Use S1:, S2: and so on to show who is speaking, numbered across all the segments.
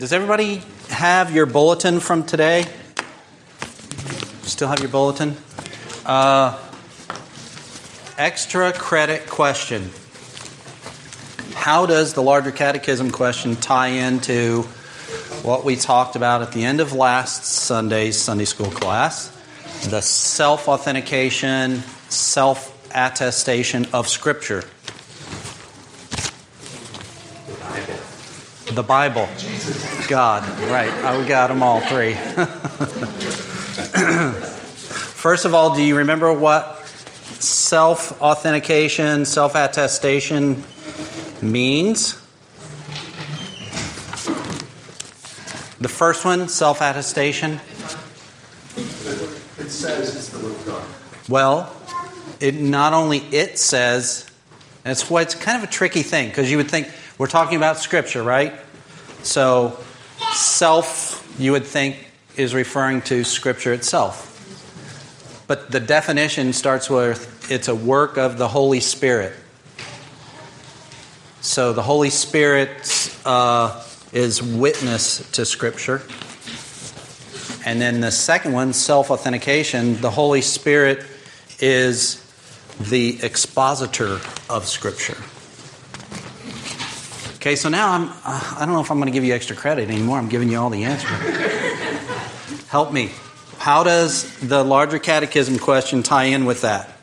S1: Does everybody have your bulletin from today? Still have your bulletin? Extra credit question. How does the larger catechism question tie into what we talked about at the end of last Sunday's Sunday school class? The self-authentication, self-attestation of Scripture. The Bible. God. Right. We got them all three. First of all, do you remember what self-authentication, self-attestation means? The first one, self-attestation.
S2: It says it's the will of God.
S1: Well, it not only it says, and it's kind of a tricky thing, because you would think we're talking about Scripture, right? So self, you would think, is referring to Scripture itself. But the definition starts with it's a work of the Holy Spirit. So the Holy Spirit is witness to Scripture. And then the second one, self-authentication, the Holy Spirit is the expositor of Scripture. Okay, so now I don't know if I'm going to give you extra credit anymore. I'm giving you all the answers. Help me. How does the larger catechism question tie in with that?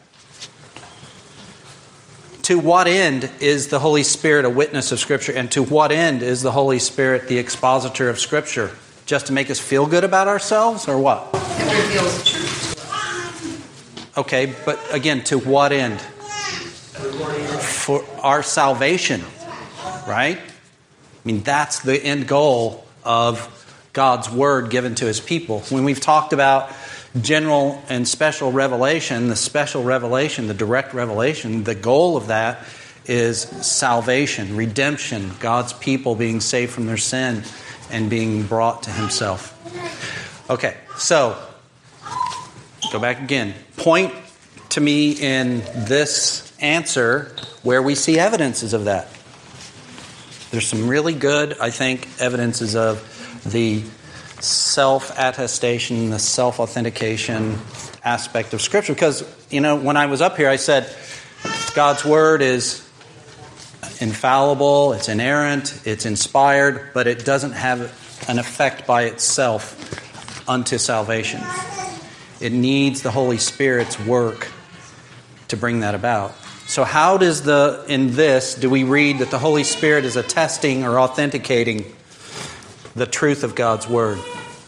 S1: To what end is the Holy Spirit a witness of Scripture? And to what end is the Holy Spirit the expositor of Scripture? Just to make us feel good about ourselves, or what?
S3: It reveals the truth.
S1: Okay, but again, to what end? For our salvation, right? I mean, that's the end goal of God's Word given to His people. When we've talked about general and special revelation, the direct revelation, the goal of that is salvation, redemption, God's people being saved from their sin and being brought to Himself. Okay, so go back again. Point to me in this answer where we see evidences of that. There's some really good, I think, evidences of the self-attestation, the self-authentication aspect of Scripture. Because, when I was up here, I said God's Word is infallible, it's inerrant, it's inspired, but it doesn't have an effect by itself unto salvation. It needs the Holy Spirit's work to bring that about. So how in this do we read that the Holy Spirit is attesting or authenticating the truth of God's Word?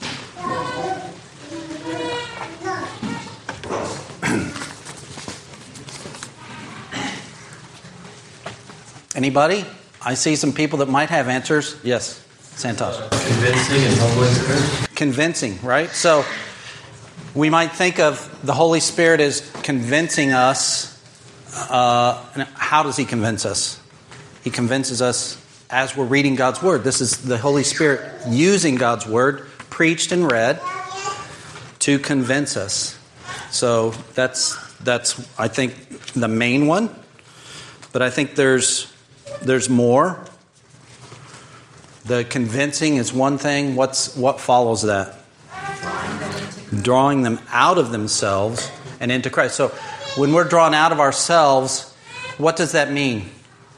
S1: Anybody? I see some people that might have answers. Yes, Santosh.
S2: Convincing and humbling Scripture.
S1: Convincing, right? So we might think of the Holy Spirit as convincing us. How does He convince us? He convinces us as we're reading God's Word. This is the Holy Spirit using God's Word, preached and read, to convince us. So that's I think the main one. But I think there's more. The convincing is one thing. What follows that? Drawing them out of themselves and into Christ. So when we're drawn out of ourselves, what does that mean?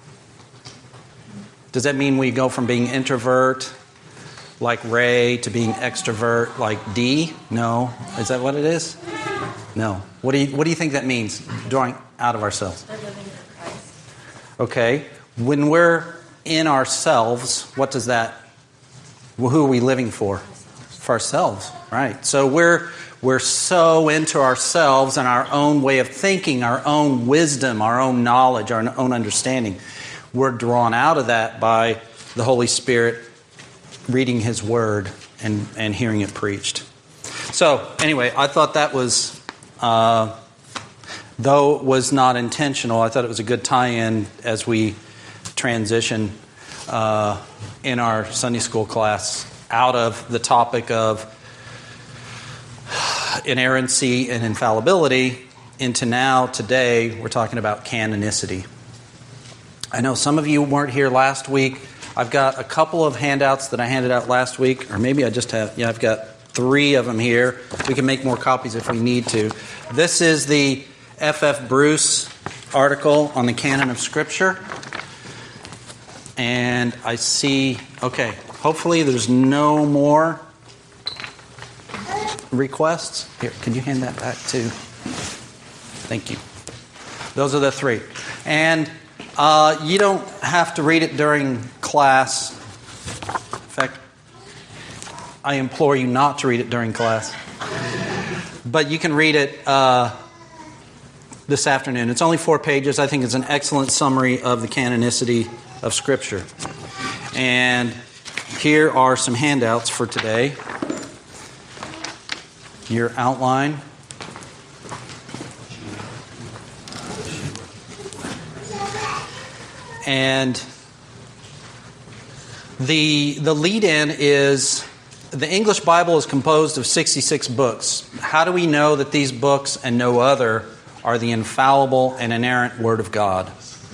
S1: Does that mean we go from being introvert like Ray to being extrovert like D? No. Is that what it is? No. What do you think that means? Drawing out of ourselves.
S3: We're living for Christ.
S1: Okay. When we're in ourselves, what does that? Who are we living for? For ourselves, right? So we're so into ourselves and our own way of thinking, our own wisdom, our own knowledge, our own understanding. We're drawn out of that by the Holy Spirit reading His Word and hearing it preached. So anyway, I thought that was, though it was not intentional, I thought it was a good tie-in as we transition in our Sunday school class out of the topic of inerrancy and infallibility into now, today, we're talking about canonicity. I know some of you weren't here last week. I've got a couple of handouts that I handed out last week, or maybe I just have, I've got 3 of them here. We can make more copies if we need to. This is the F.F. Bruce article on the canon of Scripture. And I see, okay, hopefully there's no more requests. Here, could you hand that back too? Thank you. Those are the 3. And you don't have to read it during class. In fact, I implore you not to read it during class. But you can read it this afternoon. It's only 4 pages. I think it's an excellent summary of the canonicity of Scripture. And here are some handouts for today. Your outline. And the lead-in is, the English Bible is composed of 66 books. How do we know that these books and no other are the infallible and inerrant Word of God?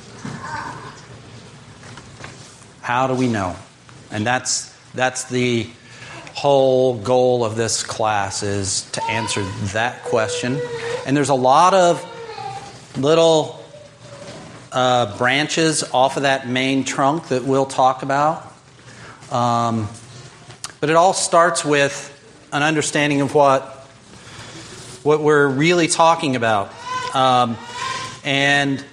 S1: How do we know? And that's the whole goal of this class, is to answer that question. And there's a lot of little branches off of that main trunk that we'll talk about. But it all starts with an understanding of what we're really talking about. And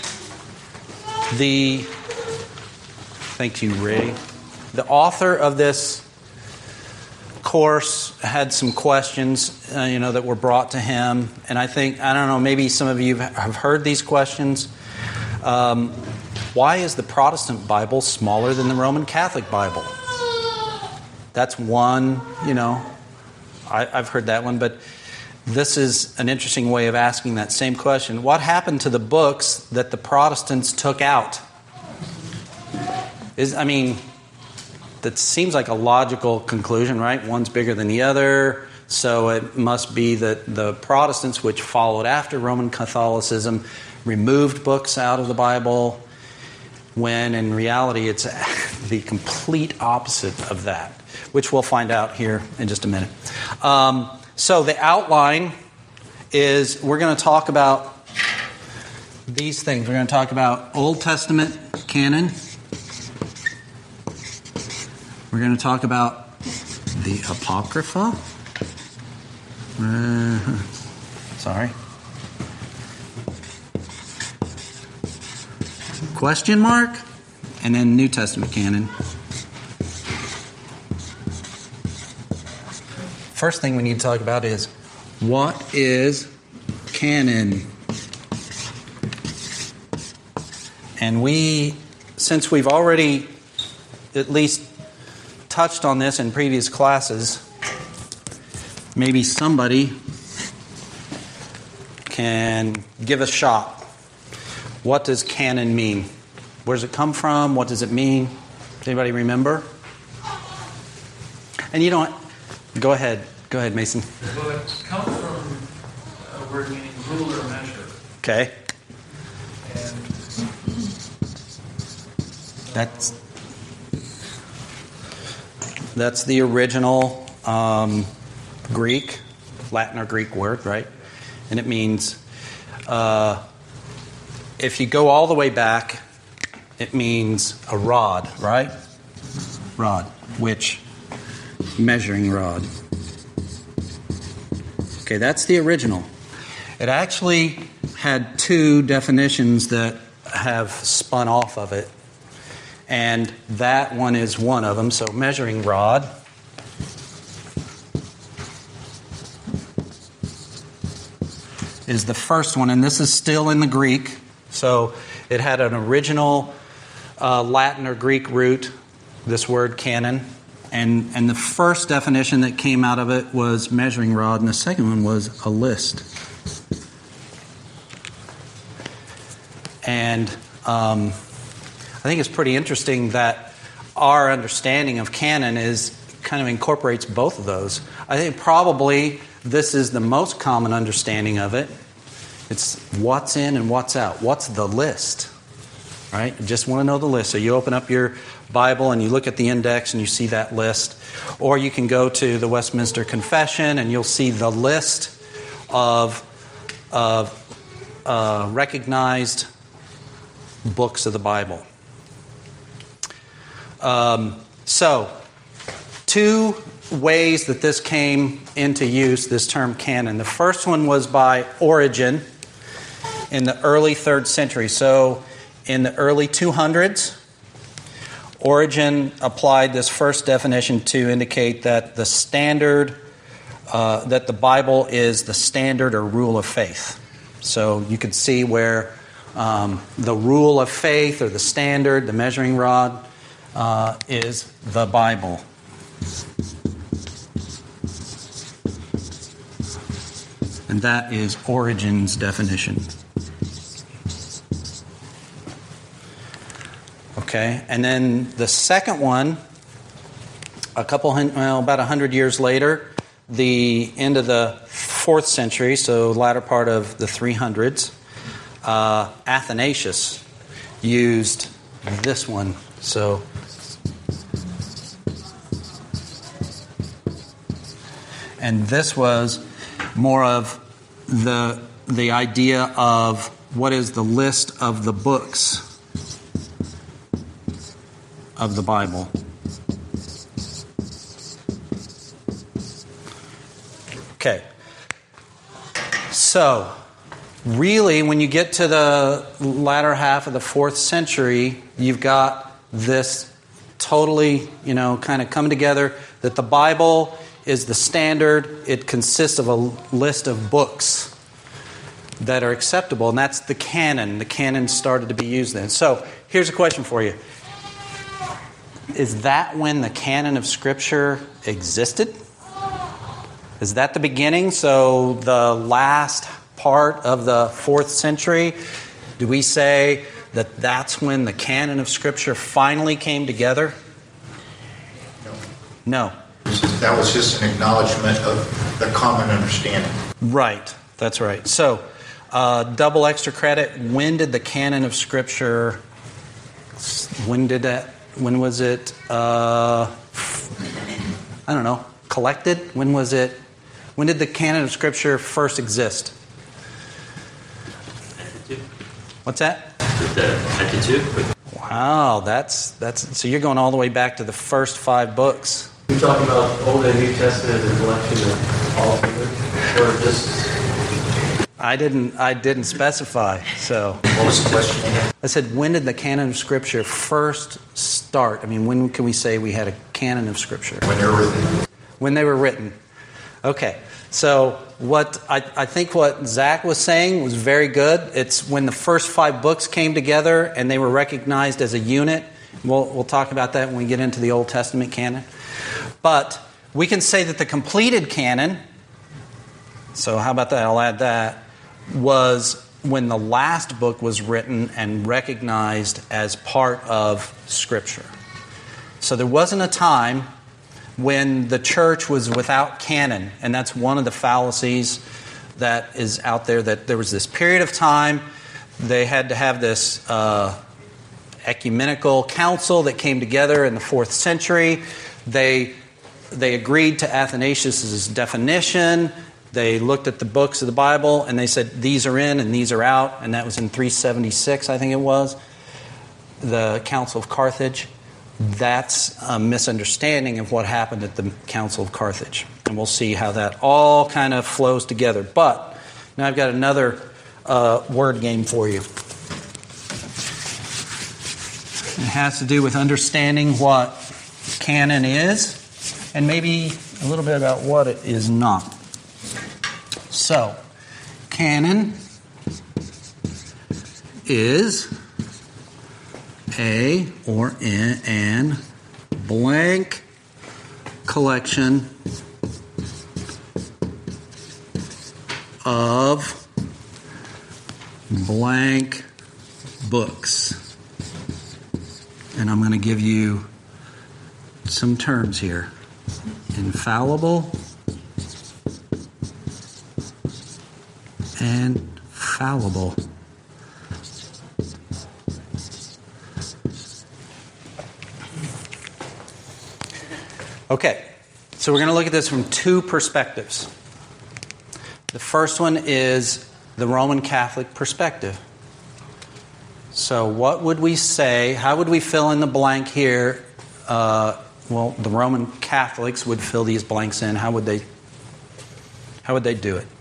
S1: thank you, Ray. The author of this course had some questions, that were brought to him. And I don't know, maybe some of you have heard these questions. Why is the Protestant Bible smaller than the Roman Catholic Bible? That's one, I've heard that one, but this is an interesting way of asking that same question. What happened to the books that the Protestants took out? That seems like a logical conclusion, right? One's bigger than the other, so it must be that the Protestants, which followed after Roman Catholicism, removed books out of the Bible, when in reality it's the complete opposite of that, which we'll find out here in just a minute. So the outline is, we're going to talk about these things. We're going to talk about Old Testament canon. We're going to talk about the Apocrypha. Sorry. Question mark? And then New Testament canon. First thing we need to talk about is, what is canon? And since we've already at least touched on this in previous classes, maybe somebody can give a shot. What does canon mean? Where does it come from? What does it mean? Does anybody remember? And you don't... Go ahead, Mason.
S2: Well, it comes from a word meaning rule or measure.
S1: Okay.
S2: And
S1: That's the original Greek, Latin or Greek word, right? And it means, if you go all the way back, it means a rod, right? Rod, which, measuring rod. Okay, that's the original. It actually had 2 definitions that have spun off of it. And that one is one of them. So measuring rod is the first one. And this is still in the Greek. So it had an original Latin or Greek root, this word canon. And the first definition that came out of it was measuring rod. And the second one was a list. And I think it's pretty interesting that our understanding of canon kind of incorporates both of those. I think probably this is the most common understanding of it. It's what's in and what's out. What's the list, right? I just want to know the list. So you open up your Bible and you look at the index and you see that list. Or you can go to the Westminster Confession and you'll see the list of recognized books of the Bible. So, two ways that this came into use, this term canon. The first one was by Origen in the early 3rd century. So, in the early 200s, Origen applied this first definition to indicate that the standard, that the Bible is the standard or rule of faith. So you could see where the rule of faith or the standard, the measuring rod, is the Bible. And that is Origen's definition. Okay, and then the second one, about 100 years later, the end of the 4th century, so latter part of the 300s, Athanasius used this one. So, and this was more of the idea of what is the list of the books of the Bible. Okay. So, really, when you get to the latter half of the 4th century, you've got this totally, kind of come together that the Bible is the standard. It consists of a list of books that are acceptable, and that's the canon. The canon started to be used then. So, here's a question for you. Is that when the canon of Scripture existed? Is that the beginning? So the last part of the 4th century, do we say that that's when the canon of Scripture finally came together? No.
S4: That was just an acknowledgement of the common understanding.
S1: Right. That's right. So, double extra credit. When did the canon of Scripture, when was it, collected? When did the canon of Scripture first exist? What's that?
S5: The Pentateuch.
S1: Wow, that's so you're going all the way back to the first 5 books.
S5: You're talking about Old and New Testament as a collection of all things, or just?
S1: I didn't specify. So
S4: What was the question again?
S1: I said, when did the canon of Scripture first start? I mean, when can we say we had a canon of Scripture?
S4: When they were written.
S1: When they were written. Okay. So what I think what Zach was saying was very good. It's when the first 5 books came together and they were recognized as a unit. We'll talk about that when we get into the Old Testament canon. But we can say that the completed canon, so how about that? I'll add that, was when the last book was written and recognized as part of Scripture. So there wasn't a time when the church was without canon, and that's one of the fallacies that is out there, that there was this period of time they had to have this ecumenical council that came together in the 4th century. They agreed to Athanasius' definition. They looked at the books of the Bible and they said these are in and these are out, and that was in 376, I think it was, the Council of Carthage. That's a misunderstanding of what happened at the Council of Carthage. And we'll see how that all kind of flows together. But now I've got another word game for you. It has to do with understanding what canon is and maybe a little bit about what it is not. So, canon is an blank collection of blank books. And I'm going to give you some terms here. Infallible and fallible. Okay, so we're going to look at this from two perspectives. The first one is the Roman Catholic perspective. So what would we say? How would we fill in the blank here? Well, the Roman Catholics would fill these blanks in. How would they do it?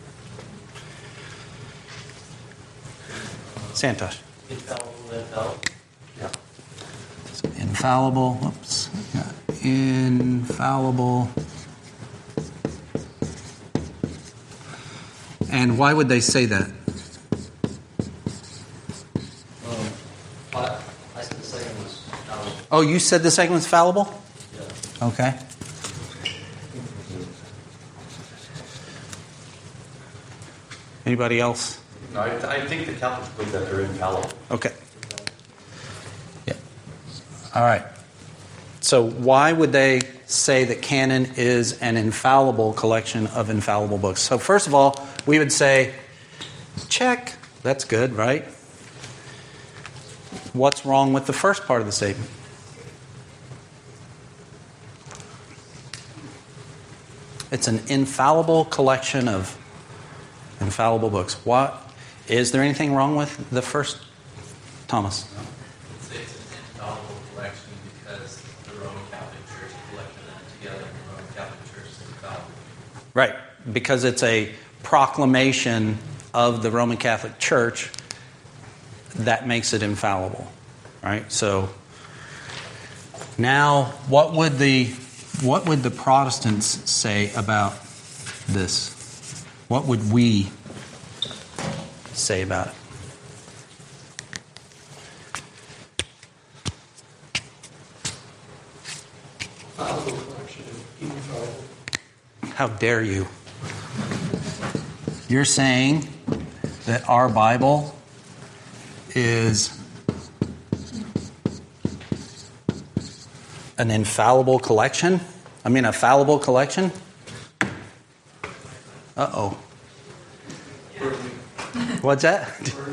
S1: Santosh.
S5: Infallible. Yeah.
S1: So infallible. Whoops. Yeah. Infallible. And why would they say that?
S5: I said the second was fallible.
S1: Oh, you said the second was fallible?
S5: Yeah.
S1: Okay. Anybody else?
S5: No, I think the Catholics believe that they're infallible.
S1: Okay. Yeah. All right. So why would they say that canon is an infallible collection of infallible books? So first of all, we would say, check. That's good, right? What's wrong with the first part of the statement? It's an infallible collection of infallible books. What? Is there anything wrong with the first, Thomas?
S2: It's an infallible collection because the Roman Catholic Church collected them together, and the Roman Catholic Church is infallible.
S1: Right, because it's a proclamation of the Roman Catholic Church that makes it infallible. Right? So now what would the Protestants say about this? What would we say about it? How dare you? You're saying that our Bible is an infallible collection? I mean, a fallible collection? Uh-oh. What's that?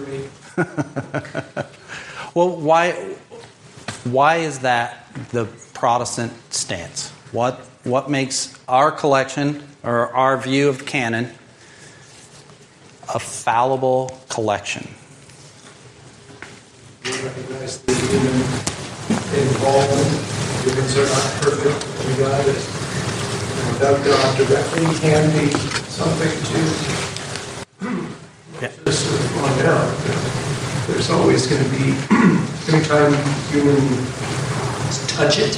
S1: Well, why is that the Protestant stance? What makes our collection or our view of canon a fallible collection?
S6: We recognize the human involvement. Humans are not perfect. And God is, without God directly, can be something to just sort of on down. There's always going to be, every time humans touch it.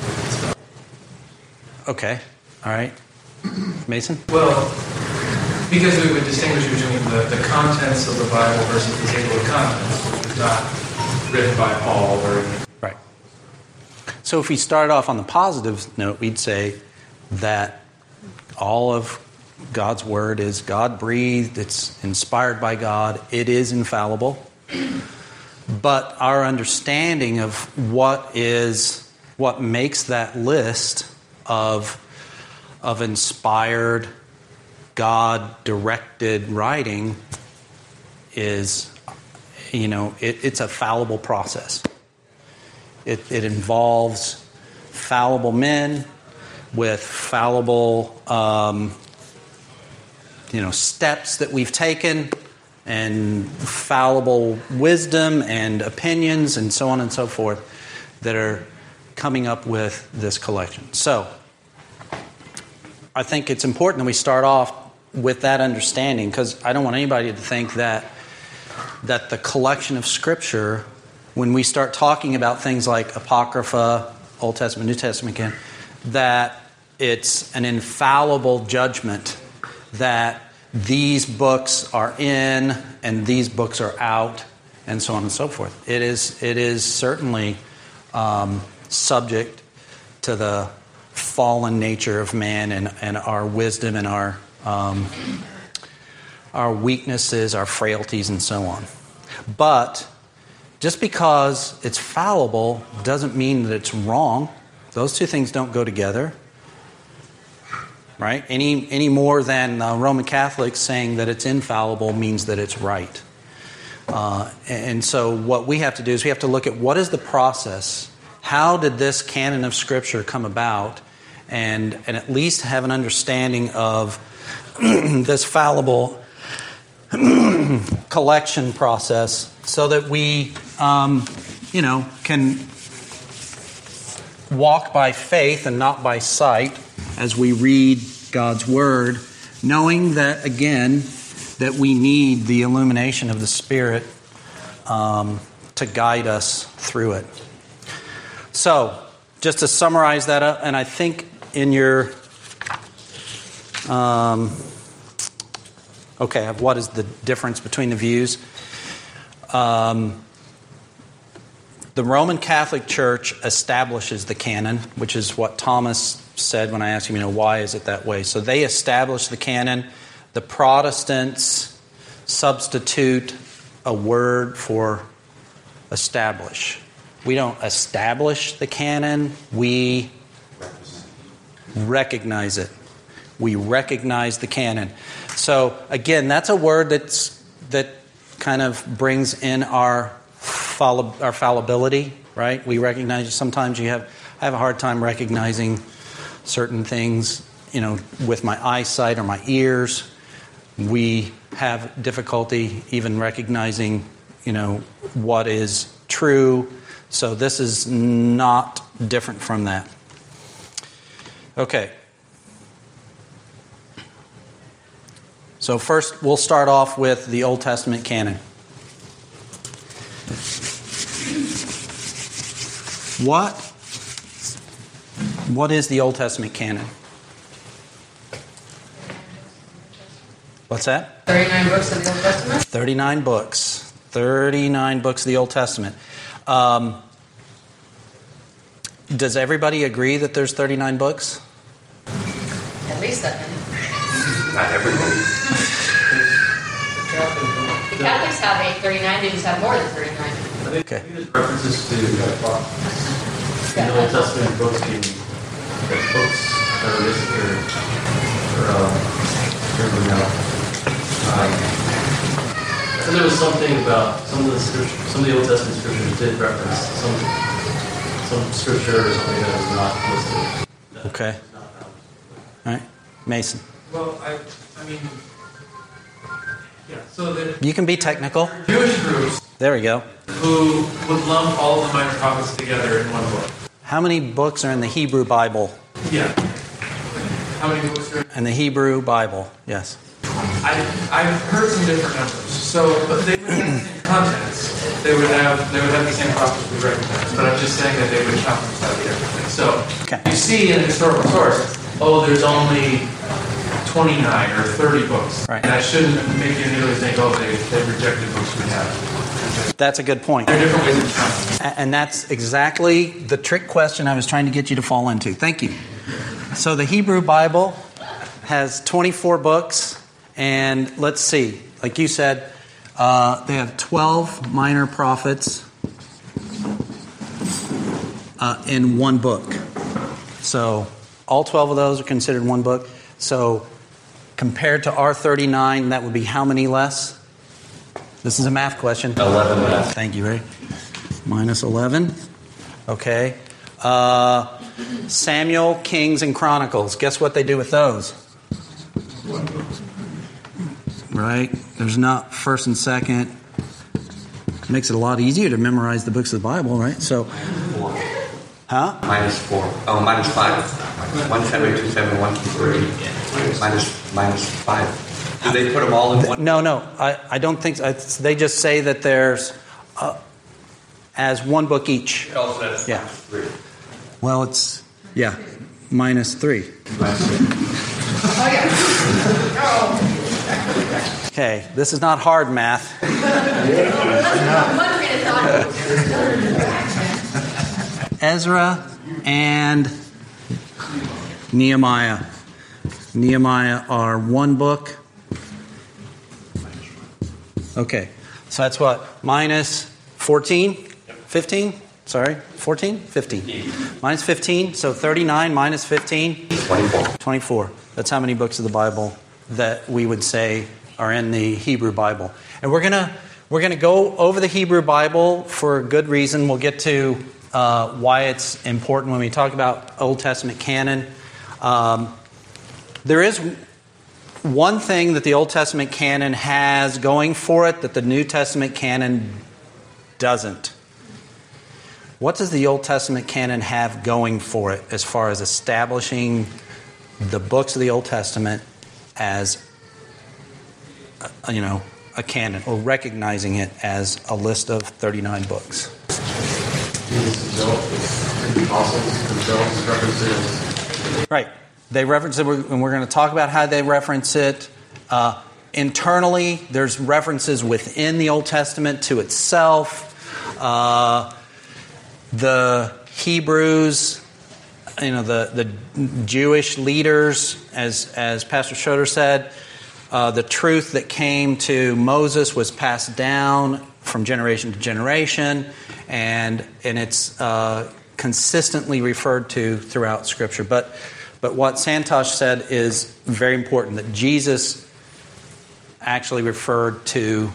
S1: Okay. All right. Mason?
S2: Well, because we would distinguish between the contents of the Bible versus the table of contents, which is not written by Paul or...
S1: Right. So if we start off on the positive note, we'd say that all of God's Word is God-breathed, it's inspired by God, it is infallible. But our understanding of what makes that list of inspired, God-directed writing is, it's a fallible process. It involves fallible men with fallible, steps that we've taken, and fallible wisdom and opinions and so on and so forth that are coming up with this collection. So, I think it's important that we start off with that understanding, because I don't want anybody to think that the collection of Scripture, when we start talking about things like Apocrypha, Old Testament, New Testament again, that it's an infallible judgment that these books are in and these books are out, and so on and so forth. It is certainly subject to the fallen nature of man and our wisdom and our weaknesses, our frailties, and so on. But just because it's fallible doesn't mean that it's wrong. Those two things don't go together. Right? Any more than Roman Catholics saying that it's infallible means that it's right. And so what we have to do is we have to look at what is the process. How did this canon of Scripture come about? and at least have an understanding of this fallible collection process so that we, can walk by faith and not by sight as we read God's Word, knowing that, again, that we need the illumination of the Spirit to guide us through it. So, just to summarize that up, and I think in your... what is the difference between the views? The Roman Catholic Church establishes the canon, which is what Thomas said when I asked him, why is it that way? So they establish the canon. The Protestants substitute a word for establish. We don't establish the canon, we recognize it. We recognize the canon. So again, that's a word that kind of brings in our fallibility, right? We recognize sometimes I have a hard time recognizing certain things, with my eyesight or my ears. We have difficulty even recognizing, what is true. So this is not different from that. Okay. So first, we'll start off with the Old Testament canon. What is the Old Testament canon? What's that?
S3: 39 books of the Old Testament?
S1: 39 books. 39 books of the Old Testament. Does everybody agree that there's 39 books?
S3: At least that many.
S5: Not everybody.
S3: The Catholics have 839, they just have more than 39.
S1: Okay.
S5: There's references to in the Old Testament books being books that are listed here so there was something about some of the Old Testament scriptures did reference some scripture or something that was not listed.
S1: Okay. All right. Mason.
S2: Well, so
S1: You can be technical.
S2: Jewish groups
S1: There we go.
S2: who would lump all of the minor prophets together in one book.
S1: How many books are in the Hebrew Bible?
S2: Yeah. How many books are
S1: In the Hebrew Bible, yes.
S2: I've heard some different numbers. But they would have the same contents. They would have the same prophets we recognize. But I'm just saying that they would count themselves differently. So You see in a historical source, there's only 29 or 30 books.
S1: Right.
S2: And I shouldn't make you immediately think, they rejected books we have.
S1: That's a good point.
S2: There are different ways of counting.
S1: And that's exactly the trick question I was trying to get you to fall into. Thank you. So the Hebrew Bible has 24 books. And let's see, like you said, they have 12 minor prophets in one book. So all 12 of those are considered one book. So compared to our 39, that would be how many less? This is a math question.
S5: 11 less.
S1: Thank you, Ray. Minus 11. Okay. Samuel, Kings, and Chronicles. Guess what they do with those? Right? There's not first and second. Makes it a lot easier to memorize the books of the Bible, right? So, huh?
S7: Minus 4. Oh, minus 5. 1 Samuel, 2 Samuel, 1 through 3. Minus 5. Do they put them all in one?
S1: No. I don't think so. They just say that there's as one book each.
S7: Oh, so that's
S1: Yeah.
S7: minus 3.
S1: Well, it's, minus 3. Okay, this is not hard math. Ezra and Nehemiah. Nehemiah are one book. Okay, so that's what? Minus 14? 15? Sorry, 14? 15. Minus 15, so 39 minus 15? 24. That's how many books of the Bible that we would say are in the Hebrew Bible. And we're gonna go over the Hebrew Bible for a good reason. We'll get to why it's important when we talk about Old Testament canon. There is one thing that the Old Testament canon has going for it that the New Testament canon doesn't. What does the Old Testament canon have going for it as far as establishing the books of the Old Testament as, a canon, or recognizing it as a list of 39 books? Right. They reference it, and we're going to talk about how they reference it. Internally, there's references within the Old Testament to itself. The Hebrews, the Jewish leaders, as Pastor Schroeder said, the truth that came to Moses was passed down from generation to generation, and it's consistently referred to throughout Scripture. But what Santosh said is very important, that Jesus actually referred to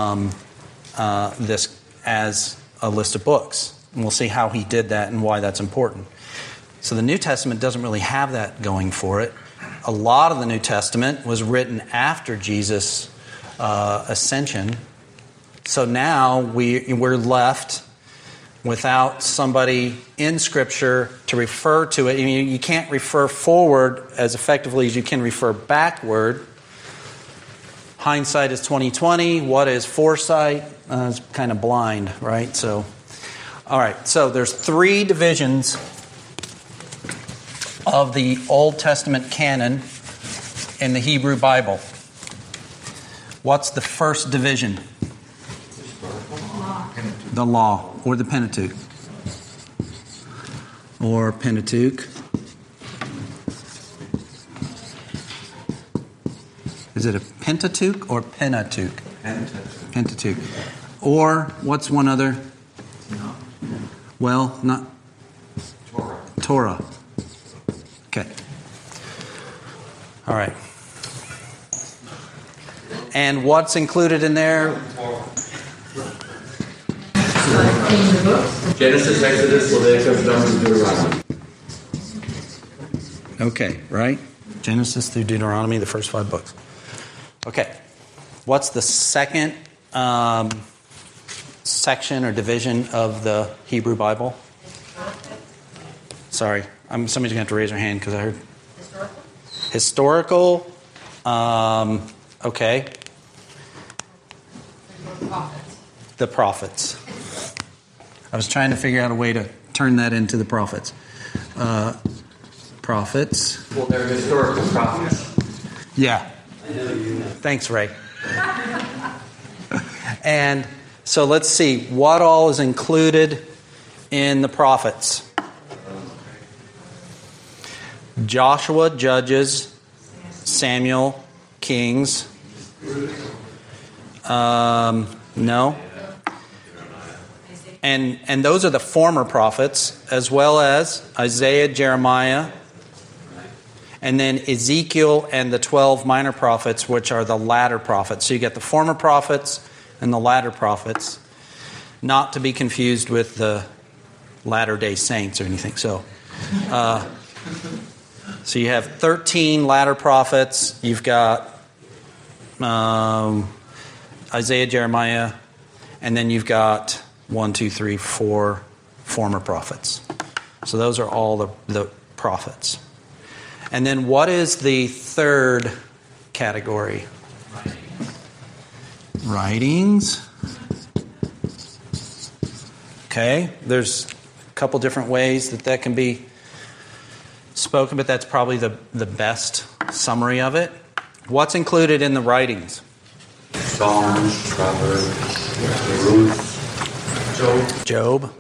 S1: this as a list of books. And we'll see how he did that and why that's important. So the New Testament doesn't really have that going for it. A lot of the New Testament was written after Jesus' ascension. So now we're left without somebody in Scripture to refer to it. You can't refer forward as effectively as you can refer backward. Hindsight is 20/20. What is foresight? It's kind of blind, right? So, all right. So there's 3 divisions of the Old Testament canon in the Hebrew Bible. What's the first division? The Law, or the Pentateuch. Or Pentateuch. Is it a Pentateuch or Pentateuch? Pentateuch. Or what's one other? Well, not Torah. Okay. All right. And what's included in there?
S5: Genesis, Exodus, Leviticus, Numbers, Deuteronomy.
S1: Okay, right? Genesis through Deuteronomy, the first 5 books. Okay. What's the second section or division of the Hebrew Bible? Sorry, somebody's going to have to raise their hand because I heard. Historical. Okay. The prophets. I was trying to figure out a way to turn that into the prophets. Prophets.
S5: Well, they're historical prophets.
S1: Yeah. Thanks, Ray. And so let's see what all is included in the prophets. Joshua, Judges, Samuel, Kings. No. And those are the former prophets, as well as Isaiah, Jeremiah, and then Ezekiel and the 12 minor prophets, which are the latter prophets. So you get the former prophets and the latter prophets, not to be confused with the latter-day saints or anything. So you have 13 latter prophets. You've got Isaiah, Jeremiah, and then you've got 1, 2, 3, 4 former prophets. So those are all the prophets. And then what is the third category? Writings. Okay, there's a couple different ways that can be spoken, but that's probably the best summary of it. What's included in the writings?
S7: Psalms, Proverbs, Ruth,
S1: Job.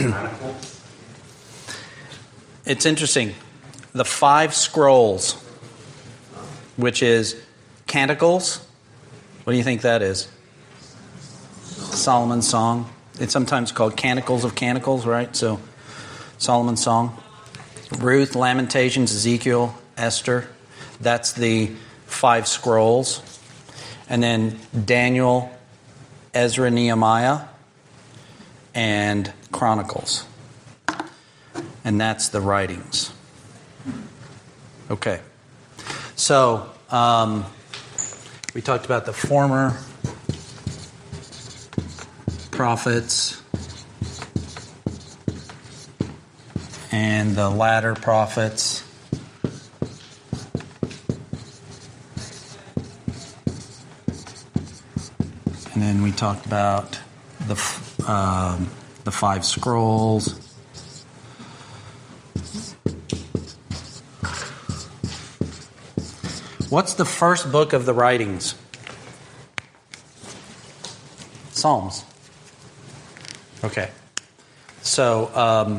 S1: It's interesting. The 5 scrolls, which is Canticles. What do you think that is? Solomon's Song. It's sometimes called Canticles of Canticles, right? So, Solomon's Song. Ruth, Lamentations, Ezekiel, Esther. That's the 5 scrolls. And then Daniel, Ezra, Nehemiah, and Chronicles. And that's the writings. Okay. So, we talked about the former prophets and the latter prophets. And then we talked about the 5 scrolls. What's the first book of the writings? Psalms. Okay. So,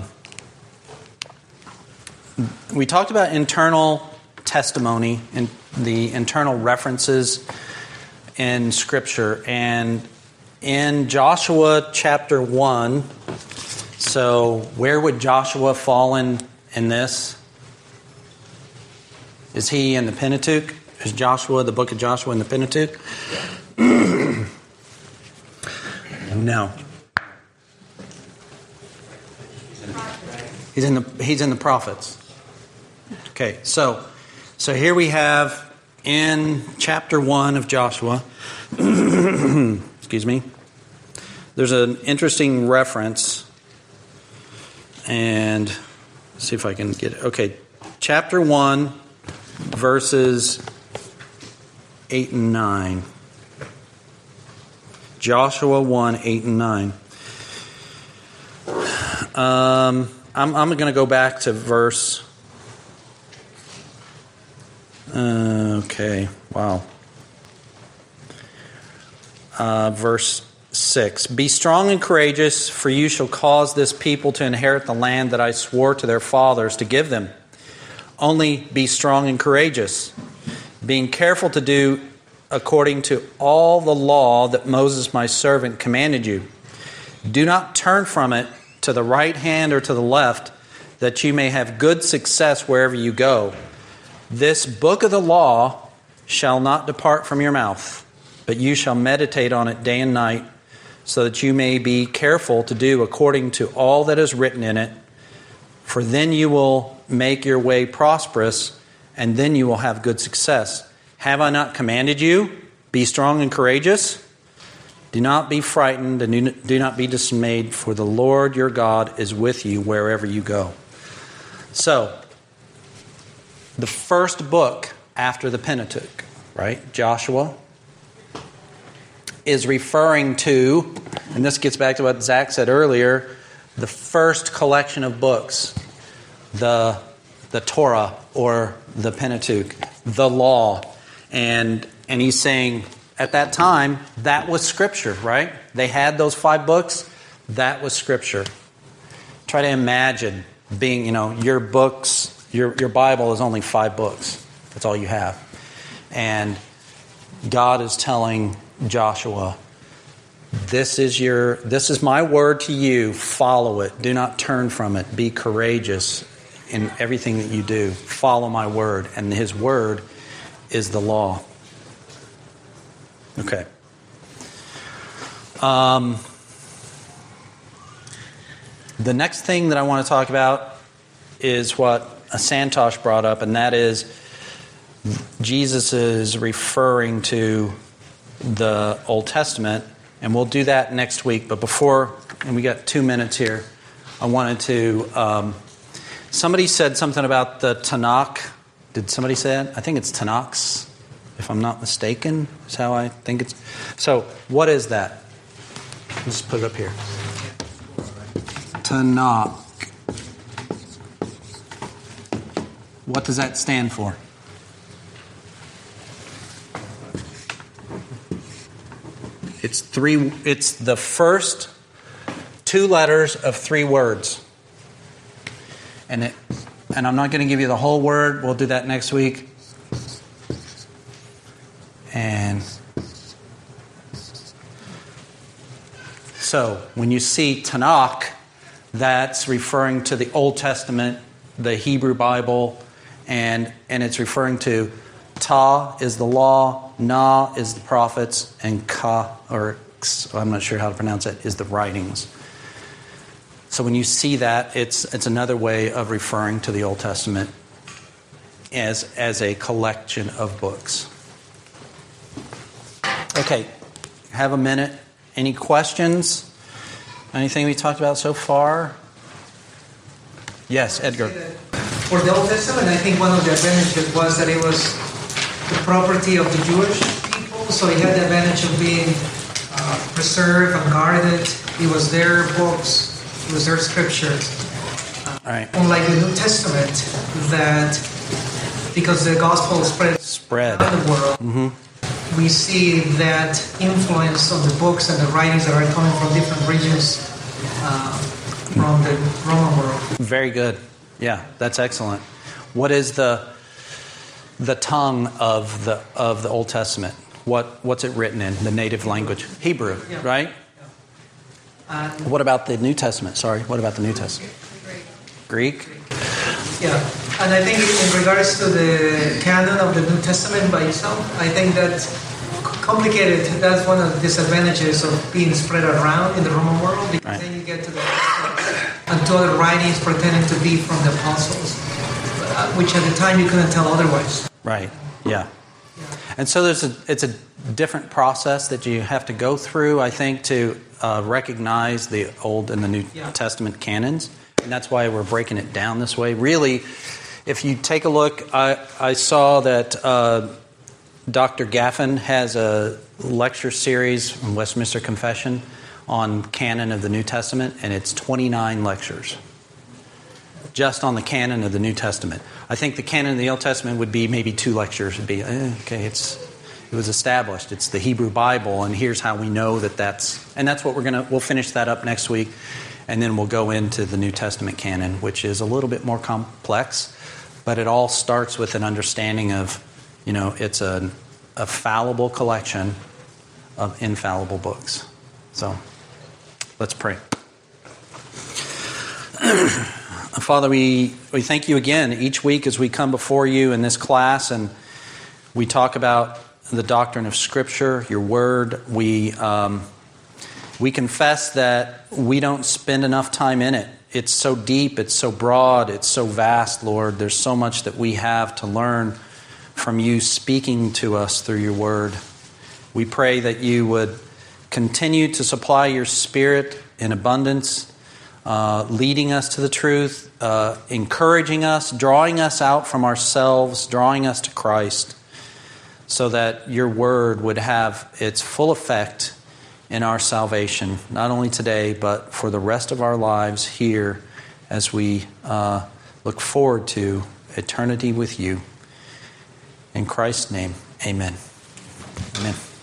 S1: we talked about internal testimony and the internal references in Scripture. And in Joshua chapter 1, so where would Joshua fall in this? Is he in the Pentateuch? Is Joshua, the book of Joshua, in the Pentateuch? No. He's in the prophets. Okay, so here we have in chapter 1 of Joshua, excuse me, there's an interesting reference, and let's see if I can get it. Okay, chapter 1, verses 8 and 9. Joshua 1, 8 and 9. I'm going to go back to verse... okay, wow. Verse 6. Be strong and courageous, for you shall cause this people to inherit the land that I swore to their fathers to give them. Only be strong and courageous, being careful to do according to all the law that Moses my servant commanded you. Do not turn from it to the right hand or to the left, that you may have good success wherever you go. This book of the law shall not depart from your mouth, but you shall meditate on it day and night, so that you may be careful to do according to all that is written in it. For then you will make your way prosperous, and then you will have good success. Have I not commanded you? Be strong and courageous. Do not be frightened and do not be dismayed, for the Lord your God is with you wherever you go. So, the first book after the Pentateuch, right, Joshua, is referring to, and this gets back to what Zach said earlier, the first collection of books, the Torah or the Pentateuch, the law. And he's saying at that time, that was Scripture, right? They had those 5 books. That was Scripture. Try to imagine being, your books, your Bible is only 5 books. That's all you have. And God is telling Joshua, this is my word to you. Follow it. Do not turn from it. Be courageous in everything that you do. Follow my word. And his word is the law. Okay. The next thing that I want to talk about is what Santosh brought up, and that is Jesus is referring to the Old Testament, and we'll do that next week. But before, and we got 2 minutes here, I wanted to... somebody said something about the Tanakh. Did somebody say it? I think it's Tanakhs, if I'm not mistaken, is how I think it's... So, what is that? Let's put it up here. Tanakh. What does that stand for? It's the first 2 letters of 3 words. And I'm not going to give you the whole word. We'll do that next week. And so when you see Tanakh, that's referring to the Old Testament, the Hebrew Bible, and it's referring to Ta is the law, Na is the prophets, and Ka, or I'm not sure how to pronounce it, is the writings. So when you see that, it's another way of referring to the Old Testament. as a collection of books. Okay, have a minute. Any questions? Anything we talked about so far? Yes, Edgar.
S8: For the Old Testament, I think one of the advantages was that it was the property of the Jewish people, so it had the advantage of being preserved and guarded. It was their books, it was their scriptures.
S1: Right.
S8: Unlike the New Testament, that because the gospel spread around the world, we see that influence on the books and the writings that are coming from different regions from the Roman world.
S1: Very good. Yeah, that's excellent. What is the tongue of the Old Testament? What's it written in? The native language, Hebrew, right?
S8: Yeah.
S1: What about the New Testament? Sorry, what about the New Testament? Greek.
S8: Yeah, and I think in regards to the canon of the New Testament by itself, I think that's complicated. That's one of the disadvantages of being spread around in the Roman world, because then you get to the and to other writings pretending to be from the apostles, which at the time you couldn't tell otherwise.
S1: Right. Yeah. And so it's a different process that you have to go through, I think, to recognize the Old and the New Testament canons. And that's why we're breaking it down this way. Really, if you take a look, I saw that Dr. Gaffin has a lecture series from Westminster Confession on canon of the New Testament, and it's 29 lectures just on the canon of the New Testament. I think the canon of the Old Testament would be maybe 2 lectures. It'd be, it was established. It's the Hebrew Bible, and here's how we know that's what we'll finish that up next week. And then we'll go into the New Testament canon, which is a little bit more complex, but it all starts with an understanding of, it's a fallible collection of infallible books. So, let's pray. Father, we thank you again each week as we come before you in this class and we talk about the doctrine of Scripture, your Word. We confess that we don't spend enough time in it. It's so deep, it's so broad, it's so vast, Lord. There's so much that we have to learn from you speaking to us through your word. We pray that you would continue to supply your Spirit in abundance, leading us to the truth, encouraging us, drawing us out from ourselves, drawing us to Christ, so that your word would have its full effect in our salvation, not only today, but for the rest of our lives here as we look forward to eternity with you. In Christ's name, amen. Amen.